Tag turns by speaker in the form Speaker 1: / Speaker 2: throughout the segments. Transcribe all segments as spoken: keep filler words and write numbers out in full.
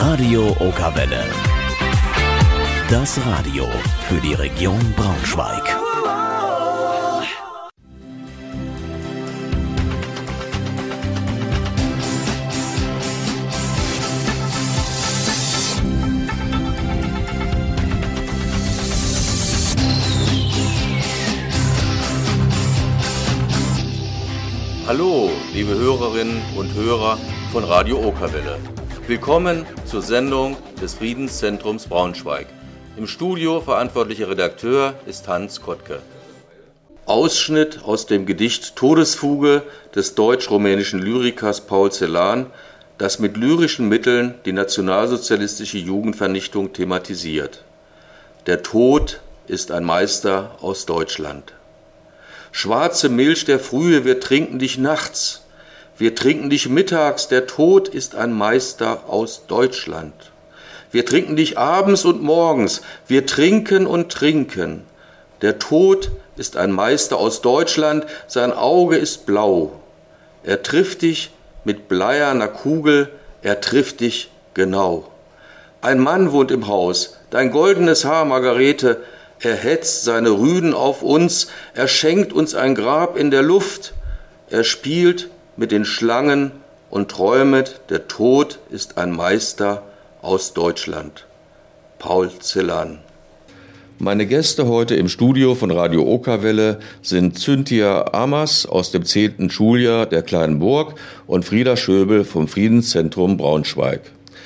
Speaker 1: Radio Okerwelle. Das Radio für die Region Braunschweig.
Speaker 2: Hallo, liebe Hörerinnen und Hörer von Radio Okerwelle. Willkommen zur Sendung des Friedenszentrums Braunschweig. Im Studio verantwortlicher Redakteur ist Hans Kottke. Ausschnitt aus dem Gedicht Todesfuge des deutsch-rumänischen Lyrikers Paul Celan, das mit lyrischen Mitteln die nationalsozialistische Jugendvernichtung thematisiert. Der Tod ist ein Meister aus Deutschland. Schwarze Milch der Frühe, wir trinken dich nachts. Wir trinken dich mittags, der Tod ist ein Meister aus Deutschland. Wir trinken dich abends und morgens, wir trinken und trinken. Der Tod ist ein Meister aus Deutschland, sein Auge ist blau. Er trifft dich mit bleierner Kugel, er trifft dich genau. Ein Mann wohnt im Haus, dein goldenes Haar, Margarete, er hetzt seine Rüden auf uns, er schenkt uns ein Grab in der Luft, er spielt mit den Schlangen und träumet, der Tod ist ein Meister aus Deutschland. Paul Celan. Meine Gäste heute im Studio von Radio Okerwelle sind Cynthia Amers aus dem zehnten Schuljahr der Kleinen Burg und Frieda Schöbel vom Friedenszentrum Braunschweig.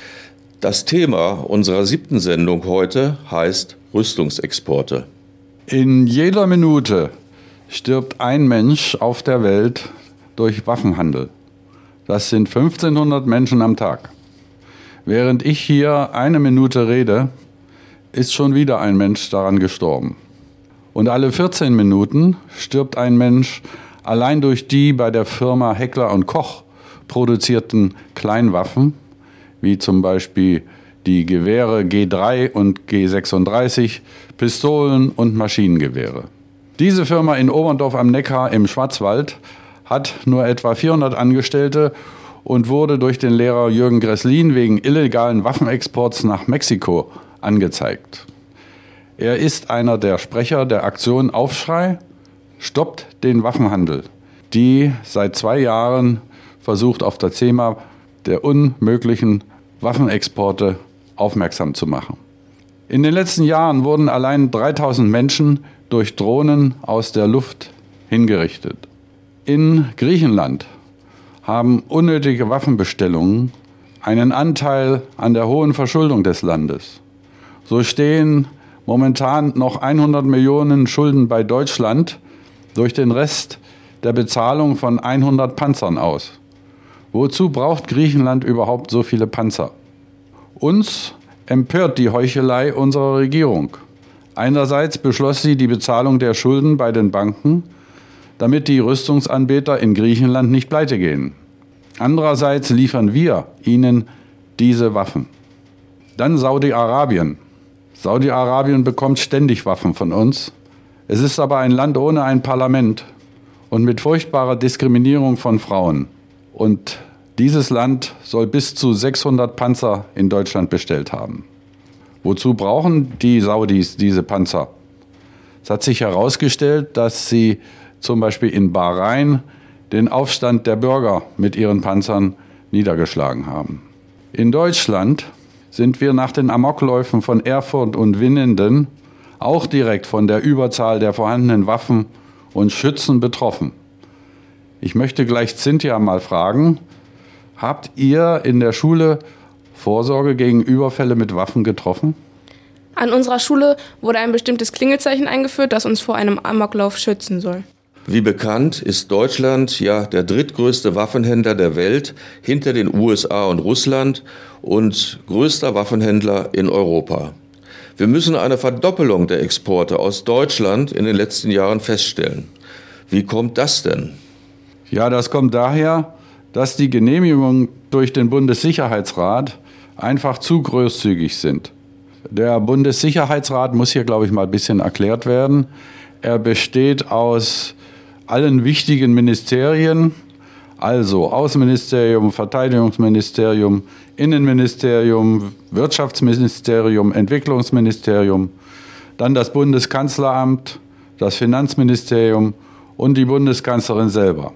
Speaker 2: Das Thema unserer siebten Sendung heute heißt Rüstungsexporte.
Speaker 3: In jeder Minute stirbt ein Mensch auf der Welt durch Waffenhandel. Das sind fünfzehnhundert Menschen am Tag. Während ich hier eine Minute rede, ist schon wieder ein Mensch daran gestorben. Und alle vierzehn Minuten stirbt ein Mensch allein durch die bei der Firma Heckler und Koch produzierten Kleinwaffen, wie zum Beispiel die Gewehre G drei und G sechsunddreißig, Pistolen und Maschinengewehre. Diese Firma in Oberndorf am Neckar im Schwarzwald hat nur etwa vierhundert Angestellte und wurde durch den Lehrer Jürgen Gresslin wegen illegalen Waffenexports nach Mexiko angezeigt. Er ist einer der Sprecher der Aktion Aufschrei, stoppt den Waffenhandel, die seit zwei Jahren versucht, auf das Thema der unmöglichen Waffenexporte aufmerksam zu machen. In den letzten Jahren wurden allein dreitausend Menschen durch Drohnen aus der Luft hingerichtet. In Griechenland haben unnötige Waffenbestellungen einen Anteil an der hohen Verschuldung des Landes. So stehen momentan noch hundert Millionen Schulden bei Deutschland durch den Rest der Bezahlung von hundert Panzern aus. Wozu braucht Griechenland überhaupt so viele Panzer? Uns empört die Heuchelei unserer Regierung. Einerseits beschloss sie die Bezahlung der Schulden bei den Banken, damit die Rüstungsanbieter in Griechenland nicht pleite gehen. Andererseits liefern wir ihnen diese Waffen. Dann Saudi-Arabien. Saudi-Arabien bekommt ständig Waffen von uns. Es ist aber ein Land ohne ein Parlament und mit furchtbarer Diskriminierung von Frauen. Und dieses Land soll bis zu sechshundert Panzer in Deutschland bestellt haben. Wozu brauchen die Saudis diese Panzer? Es hat sich herausgestellt, dass sie zum Beispiel in Bahrain den Aufstand der Bürger mit ihren Panzern niedergeschlagen haben. In Deutschland sind wir nach den Amokläufen von Erfurt und Winnenden auch direkt von der Überzahl der vorhandenen Waffen und Schützen betroffen. Ich möchte gleich Cynthia mal fragen, habt ihr in der Schule Vorsorge gegen Überfälle mit Waffen getroffen?
Speaker 4: An unserer Schule wurde ein bestimmtes Klingelzeichen eingeführt, das uns vor einem Amoklauf schützen soll.
Speaker 2: Wie bekannt ist Deutschland ja der drittgrößte Waffenhändler der Welt hinter den U S A und Russland und größter Waffenhändler in Europa. Wir müssen eine Verdoppelung der Exporte aus Deutschland in den letzten Jahren feststellen. Wie kommt das denn?
Speaker 3: Ja, das kommt daher, dass die Genehmigungen durch den Bundessicherheitsrat einfach zu großzügig sind. Der Bundessicherheitsrat muss hier, glaube ich, mal ein bisschen erklärt werden. Er besteht aus allen wichtigen Ministerien, Also Außenministerium, Verteidigungsministerium, Innenministerium, Wirtschaftsministerium, Entwicklungsministerium, dann das Bundeskanzleramt, das Finanzministerium und die Bundeskanzlerin selber.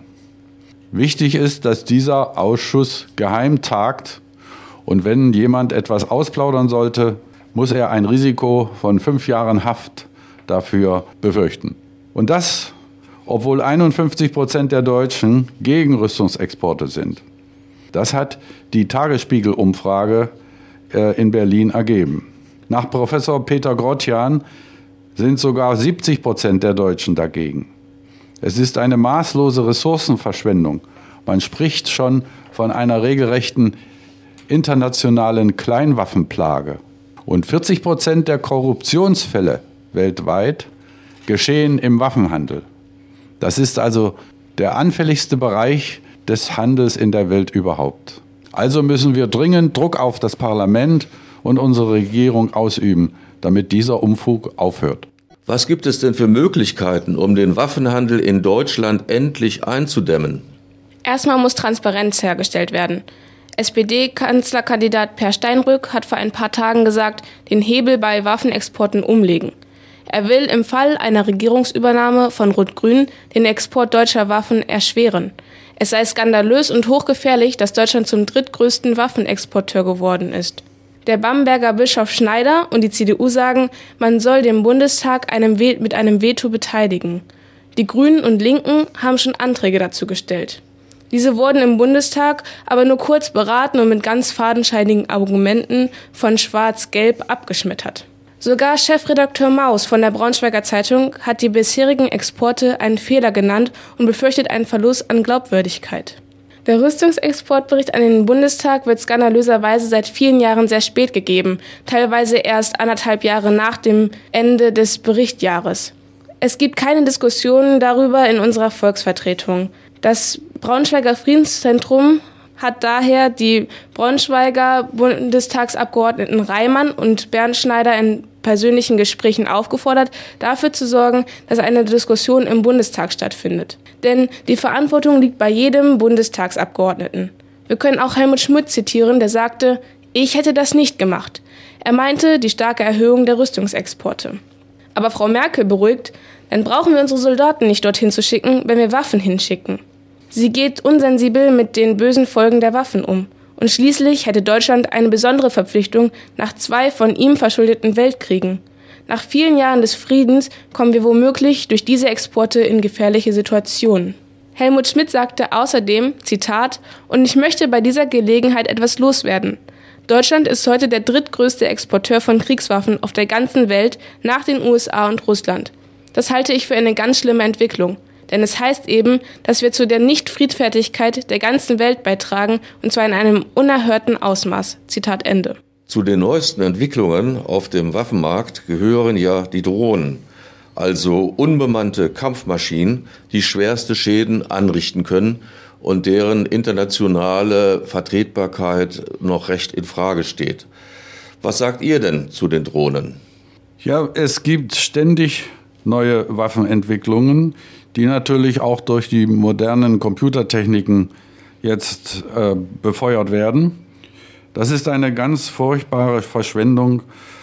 Speaker 3: Wichtig ist, dass dieser Ausschuss geheim tagt und wenn jemand etwas ausplaudern sollte, muss er ein Risiko von fünf Jahren Haft dafür befürchten. Und das, obwohl einundfünfzig Prozent der Deutschen gegen Rüstungsexporte sind. Das hat die Tagesspiegel-Umfrage äh, in Berlin ergeben. Nach Professor Peter Grotjan sind sogar siebzig Prozent der Deutschen dagegen. Es ist eine maßlose Ressourcenverschwendung. Man spricht schon von einer regelrechten internationalen Kleinwaffenplage. Und vierzig Prozent der Korruptionsfälle weltweit geschehen im Waffenhandel. Das ist also der anfälligste Bereich des Handels in der Welt überhaupt. Also müssen wir dringend Druck auf das Parlament und unsere Regierung ausüben, damit dieser Unfug aufhört.
Speaker 2: Was gibt es denn für Möglichkeiten, um den Waffenhandel in Deutschland endlich einzudämmen?
Speaker 4: Erstmal muss Transparenz hergestellt werden. S P D-Kanzlerkandidat Per Steinbrück hat vor ein paar Tagen gesagt, den Hebel bei Waffenexporten umlegen. Er will im Fall einer Regierungsübernahme von Rot-Grün den Export deutscher Waffen erschweren. Es sei skandalös und hochgefährlich, dass Deutschland zum drittgrößten Waffenexporteur geworden ist. Der Bamberger Bischof Schneider und die C D U sagen, man soll den Bundestag einem We- mit einem Veto beteiligen. Die Grünen und Linken haben schon Anträge dazu gestellt. Diese wurden im Bundestag aber nur kurz beraten und mit ganz fadenscheinigen Argumenten von Schwarz-Gelb abgeschmettert. Sogar Chefredakteur Maus von der Braunschweiger Zeitung hat die bisherigen Exporte einen Fehler genannt und befürchtet einen Verlust an Glaubwürdigkeit. Der Rüstungsexportbericht an den Bundestag wird skandalöserweise seit vielen Jahren sehr spät gegeben, teilweise erst anderthalb Jahre nach dem Ende des Berichtsjahres. Es gibt keine Diskussionen darüber in unserer Volksvertretung. Das Braunschweiger Friedenszentrum hat daher die Braunschweiger Bundestagsabgeordneten Reimann und Bernd Schneider in persönlichen Gesprächen aufgefordert, dafür zu sorgen, dass eine Diskussion im Bundestag stattfindet. Denn die Verantwortung liegt bei jedem Bundestagsabgeordneten. Wir können auch Helmut Schmidt zitieren, der sagte, ich hätte das nicht gemacht. Er meinte die starke Erhöhung der Rüstungsexporte. Aber Frau Merkel beruhigt, dann brauchen wir unsere Soldaten nicht dorthin zu schicken, wenn wir Waffen hinschicken. Sie geht unsensibel mit den bösen Folgen der Waffen um. Und schließlich hätte Deutschland eine besondere Verpflichtung nach zwei von ihm verschuldeten Weltkriegen. Nach vielen Jahren des Friedens kommen wir womöglich durch diese Exporte in gefährliche Situationen. Helmut Schmidt sagte außerdem, Zitat, und ich möchte bei dieser Gelegenheit etwas loswerden. Deutschland ist heute der drittgrößte Exporteur von Kriegswaffen auf der ganzen Welt nach den U S A und Russland. Das halte ich für eine ganz schlimme Entwicklung. Denn es heißt eben, dass wir zu der Nicht-Friedfertigkeit der ganzen Welt beitragen, und zwar in einem unerhörten Ausmaß. Zitat Ende.
Speaker 2: Zu den neuesten Entwicklungen auf dem Waffenmarkt gehören ja die Drohnen, also unbemannte Kampfmaschinen, die schwerste Schäden anrichten können und deren internationale Vertretbarkeit noch recht in Frage steht. Was sagt ihr denn zu den Drohnen?
Speaker 3: Ja, es gibt ständig neue Waffenentwicklungen, die natürlich auch durch die modernen Computertechniken jetzt äh, befeuert werden. Das ist eine ganz furchtbare Verschwendung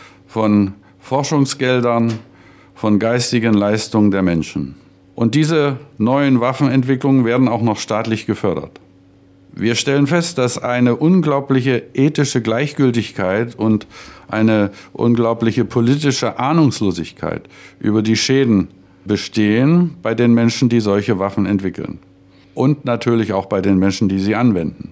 Speaker 3: von Forschungsgeldern, von geistigen Leistungen der Menschen. Und diese neuen Waffenentwicklungen werden auch noch staatlich gefördert. Wir stellen fest, dass eine unglaubliche ethische Gleichgültigkeit und eine unglaubliche politische Ahnungslosigkeit über die Schäden bestehen bei den Menschen, die solche Waffen entwickeln. Und natürlich auch bei den Menschen, die sie anwenden.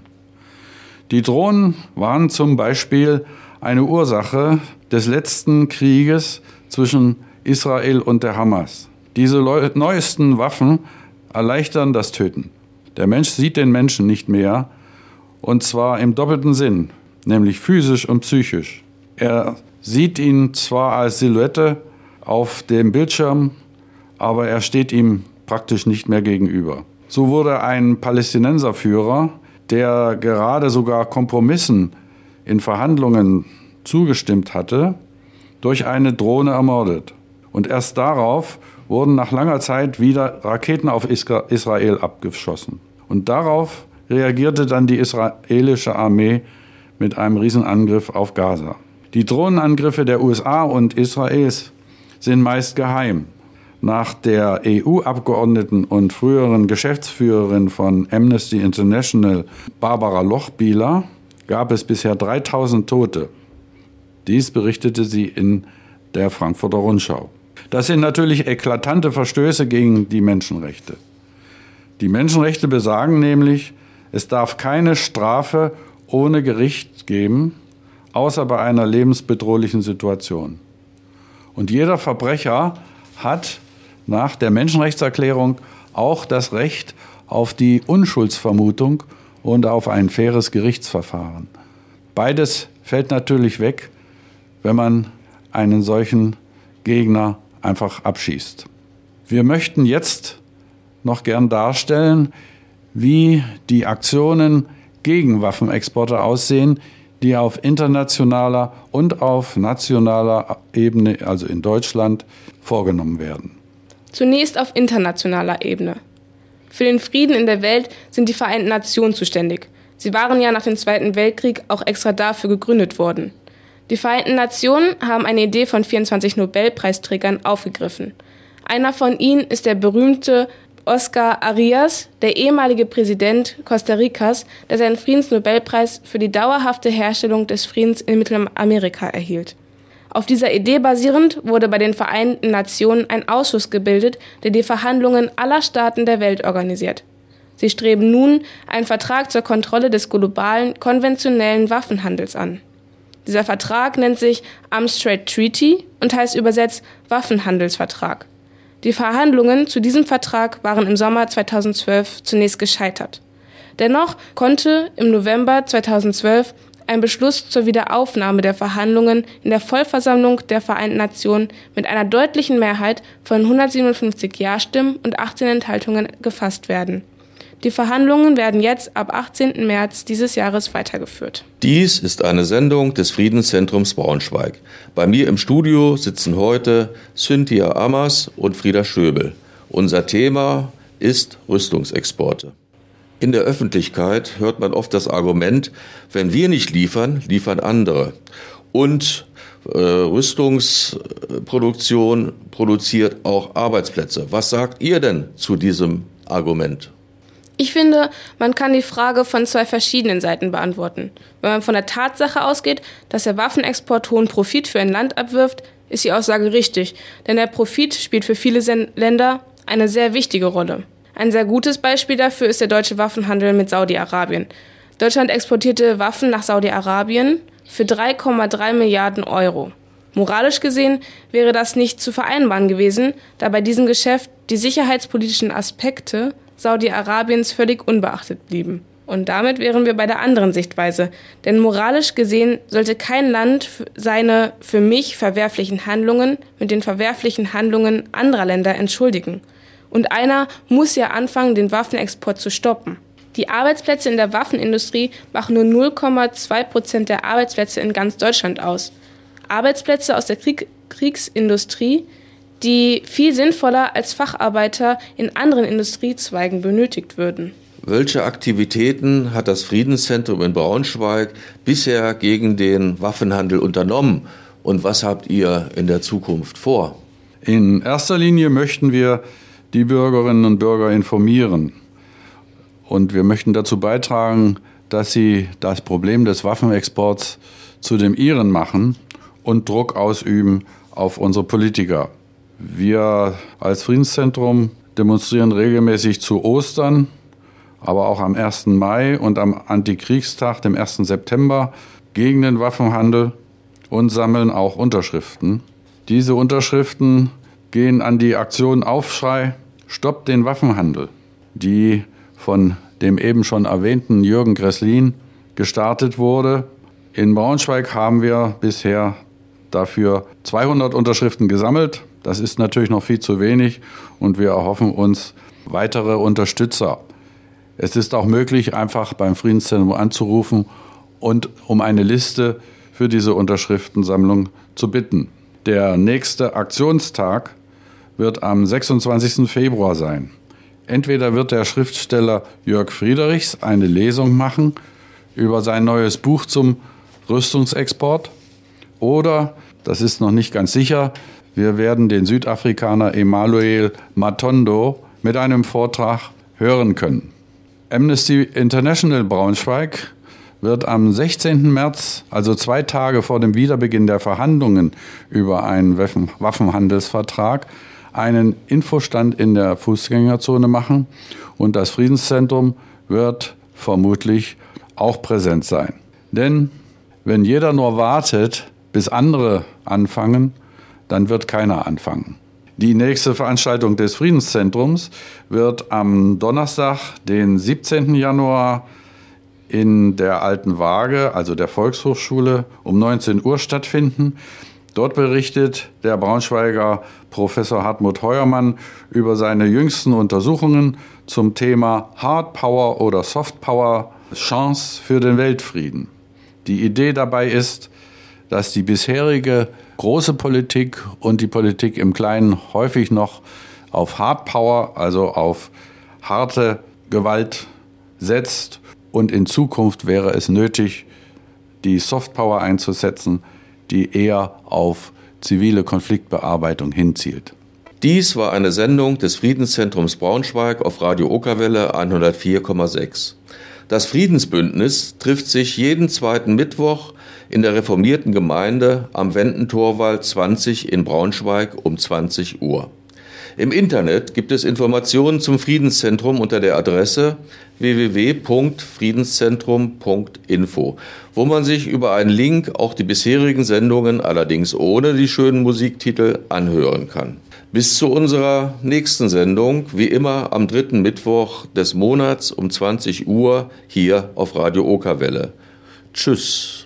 Speaker 3: Die Drohnen waren zum Beispiel eine Ursache des letzten Krieges zwischen Israel und der Hamas. Diese neuesten Waffen erleichtern das Töten. Der Mensch sieht den Menschen nicht mehr, und zwar im doppelten Sinn, nämlich physisch und psychisch. Er sieht ihn zwar als Silhouette auf dem Bildschirm, aber er steht ihm praktisch nicht mehr gegenüber. So wurde ein Palästinenserführer, der gerade sogar Kompromissen in Verhandlungen zugestimmt hatte, durch eine Drohne ermordet. Und erst darauf wurden nach langer Zeit wieder Raketen auf Israel abgeschossen. Und darauf reagierte dann die israelische Armee mit einem Riesenangriff auf Gaza. Die Drohnenangriffe der U S A und Israels sind meist geheim. Nach der E U-Abgeordneten und früheren Geschäftsführerin von Amnesty International, Barbara Lochbihler, gab es bisher dreitausend Tote. Dies berichtete sie in der Frankfurter Rundschau. Das sind natürlich eklatante Verstöße gegen die Menschenrechte. Die Menschenrechte besagen nämlich, es darf keine Strafe ohne Gericht geben, außer bei einer lebensbedrohlichen Situation. Und jeder Verbrecher hat nach der Menschenrechtserklärung auch das Recht auf die Unschuldsvermutung und auf ein faires Gerichtsverfahren. Beides fällt natürlich weg, wenn man einen solchen Gegner einfach abschießt. Wir möchten jetzt noch gern darstellen, wie die Aktionen gegen Waffenexporte aussehen, die auf internationaler und auf nationaler Ebene, also in Deutschland, vorgenommen werden.
Speaker 4: Zunächst auf internationaler Ebene. Für den Frieden in der Welt sind die Vereinten Nationen zuständig. Sie waren ja nach dem Zweiten Weltkrieg auch extra dafür gegründet worden. Die Vereinten Nationen haben eine Idee von vierundzwanzig Nobelpreisträgern aufgegriffen. Einer von ihnen ist der berühmte Oscar Arias, der ehemalige Präsident Costa Ricas, der seinen Friedensnobelpreis für die dauerhafte Herstellung des Friedens in Mittelamerika erhielt. Auf dieser Idee basierend wurde bei den Vereinten Nationen ein Ausschuss gebildet, der die Verhandlungen aller Staaten der Welt organisiert. Sie streben nun einen Vertrag zur Kontrolle des globalen, konventionellen Waffenhandels an. Dieser Vertrag nennt sich Arms Trade Treaty und heißt übersetzt Waffenhandelsvertrag. Die Verhandlungen zu diesem Vertrag waren im Sommer zweitausendzwölf zunächst gescheitert. Dennoch konnte im November zweitausendzwölf ein Beschluss zur Wiederaufnahme der Verhandlungen in der Vollversammlung der Vereinten Nationen mit einer deutlichen Mehrheit von hundertsiebenundfünfzig Ja-Stimmen und achtzehn Enthaltungen gefasst werden. Die Verhandlungen werden jetzt ab achtzehnten März dieses Jahres weitergeführt.
Speaker 2: Dies ist eine Sendung des Friedenszentrums Braunschweig. Bei mir im Studio sitzen heute Cynthia Ammers und Frieda Schöbel. Unser Thema ist Rüstungsexporte. In der Öffentlichkeit hört man oft das Argument, wenn wir nicht liefern, liefern andere. Und äh, Rüstungsproduktion produziert auch Arbeitsplätze. Was sagt ihr denn zu diesem Argument?
Speaker 4: Ich finde, man kann die Frage von zwei verschiedenen Seiten beantworten. Wenn man von der Tatsache ausgeht, dass der Waffenexport hohen Profit für ein Land abwirft, ist die Aussage richtig, denn der Profit spielt für viele Länder eine sehr wichtige Rolle. Ein sehr gutes Beispiel dafür ist der deutsche Waffenhandel mit Saudi-Arabien. Deutschland exportierte Waffen nach Saudi-Arabien für drei Komma drei Milliarden Euro. Moralisch gesehen wäre das nicht zu vereinbaren gewesen, da bei diesem Geschäft die sicherheitspolitischen Aspekte Saudi-Arabiens völlig unbeachtet blieben. Und damit wären wir bei der anderen Sichtweise. Denn moralisch gesehen sollte kein Land seine für mich verwerflichen Handlungen mit den verwerflichen Handlungen anderer Länder entschuldigen. Und einer muss ja anfangen, den Waffenexport zu stoppen. Die Arbeitsplätze in der Waffenindustrie machen nur null Komma zwei Prozent der Arbeitsplätze in ganz Deutschland aus. Arbeitsplätze aus der Krieg- Kriegsindustrie, die viel sinnvoller als Facharbeiter in anderen Industriezweigen benötigt würden.
Speaker 2: Welche Aktivitäten hat das Friedenszentrum in Braunschweig bisher gegen den Waffenhandel unternommen und was habt ihr in der Zukunft vor?
Speaker 3: In erster Linie möchten wir die Bürgerinnen und Bürger informieren und wir möchten dazu beitragen, dass sie das Problem des Waffenexports zu dem ihren machen und Druck ausüben auf unsere Politiker. Wir als Friedenszentrum demonstrieren regelmäßig zu Ostern, aber auch am ersten Mai und am Antikriegstag, dem ersten September, gegen den Waffenhandel und sammeln auch Unterschriften. Diese Unterschriften gehen an die Aktion Aufschrei, Stoppt den Waffenhandel, die von dem eben schon erwähnten Jürgen Gresslin gestartet wurde. In Braunschweig haben wir bisher dafür zweihundert Unterschriften gesammelt. Das ist natürlich noch viel zu wenig und wir erhoffen uns weitere Unterstützer. Es ist auch möglich, einfach beim Friedenszentrum anzurufen und um eine Liste für diese Unterschriftensammlung zu bitten. Der nächste Aktionstag wird am sechsundzwanzigsten Februar sein. Entweder wird der Schriftsteller Jörg Friedrichs eine Lesung machen über sein neues Buch zum Rüstungsexport, oder, das ist noch nicht ganz sicher, wir werden den Südafrikaner Emanuel Matondo mit einem Vortrag hören können. Amnesty International Braunschweig wird am sechzehnten März, also zwei Tage vor dem Wiederbeginn der Verhandlungen über einen Waffenhandelsvertrag, einen Infostand in der Fußgängerzone machen und das Friedenszentrum wird vermutlich auch präsent sein. Denn wenn jeder nur wartet, bis andere anfangen, dann wird keiner anfangen. Die nächste Veranstaltung des Friedenszentrums wird am Donnerstag, den siebzehnten Januar, in der Alten Waage, also der Volkshochschule, um neunzehn Uhr stattfinden. Dort berichtet der Braunschweiger Professor Hartmut Heuermann über seine jüngsten Untersuchungen zum Thema Hard Power oder Soft Power, Chance für den Weltfrieden. Die Idee dabei ist, dass die bisherige große Politik und die Politik im Kleinen häufig noch auf Hard Power, also auf harte Gewalt setzt. Und in Zukunft wäre es nötig, die Soft Power einzusetzen, die eher auf zivile Konfliktbearbeitung hinzielt.
Speaker 2: Dies war eine Sendung des Friedenszentrums Braunschweig auf Radio Okerwelle hundertvier Komma sechs. Das Friedensbündnis trifft sich jeden zweiten Mittwoch in der reformierten Gemeinde am Wendentorwald zwanzig in Braunschweig um zwanzig Uhr. Im Internet gibt es Informationen zum Friedenszentrum unter der Adresse w w w punkt friedenszentrum punkt info, wo man sich über einen Link auch die bisherigen Sendungen, allerdings ohne die schönen Musiktitel, anhören kann. Bis zu unserer nächsten Sendung, wie immer am dritten Mittwoch des Monats um zwanzig Uhr hier auf Radio Okerwelle. Tschüss.